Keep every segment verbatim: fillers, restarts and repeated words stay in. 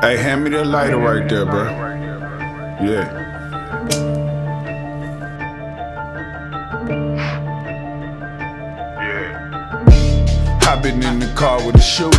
Hey, hand me that lighter right there, bro. Yeah. Yeah. I've been in the car with a shooter.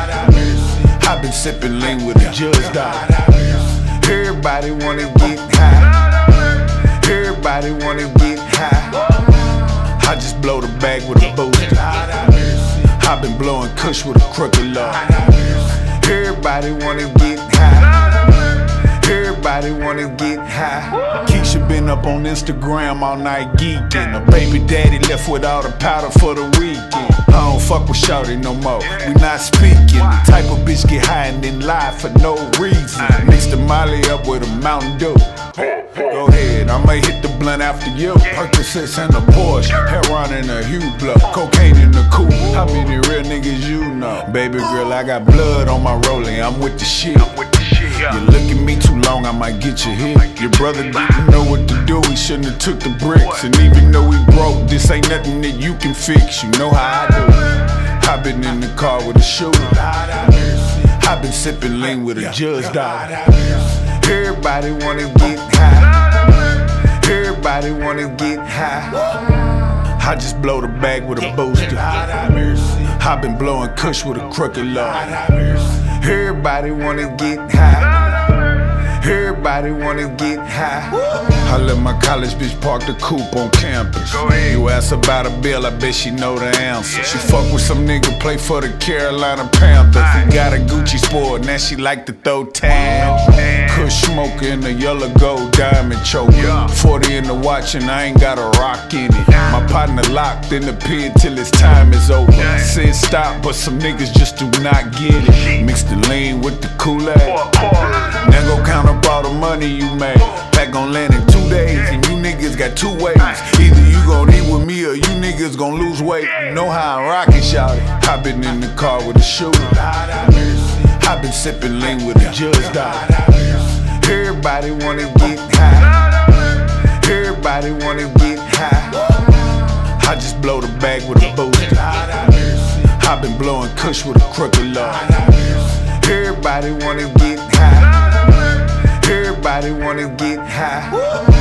I've been sipping lean with a judge dog. Everybody wanna get high. Everybody wanna get high. I just blow the bag with a booster. I've been blowing kush with a crooked law. Everybody wanna get high. Everybody wanna get high. Keisha been up on Instagram all night geeking. A baby daddy left with all the powder for the weekend. I don't fuck with shawty no more, we not speaking. The type of bitch get high and then lie for no reason. Mix the Molly up with a Mountain Dew. Go ahead, I'ma hit the blunt after you. Percocets and a Porsche, heroin in a Hublot, cocaine in the coupe. How many real niggas you know? Baby girl, I got blood on my rolling, I'm with the shit. You look at me too long, I might get you hit. Your brother didn't know what to do, he shouldn't have took the bricks. And even though he broke, this ain't nothing that you can fix. You know how I do it. I've been in the car with a shooter. I've been sipping lean with a judge dog. Everybody wanna get high. Everybody wanna get high. I just blow the bag with a booster. I've been blowing kush with a crooked law. Everybody wanna get high. Everybody wanna get high. I let my college bitch park the coupe on campus. You ask about a bill, I bet she know the answer. She fuck with some nigga, play for the Carolina Panthers. He got a Gucci sport, now she like to throw tabs. Kush smoker in the yellow gold diamond choker. forty in the watch and I ain't got a rock in it. My partner locked in the pit till his time is over. Said stop, but some niggas just do not get it. Mix the lean with the Kool-Aid. Now go count up all the money you made. Pack gon' land in two days, and you niggas got two ways. Either you gon' eat with me or you niggas gon' lose weight. You know how I'm rockin', shawty. I been in the car with a shooter. I been sippin' lean with a judge dog. Everybody wanna get high. Everybody wanna get high. I just blow the bag with a booster. I been blowing kush with a crooked law. Everybody wanna get high. Everybody wanna get high.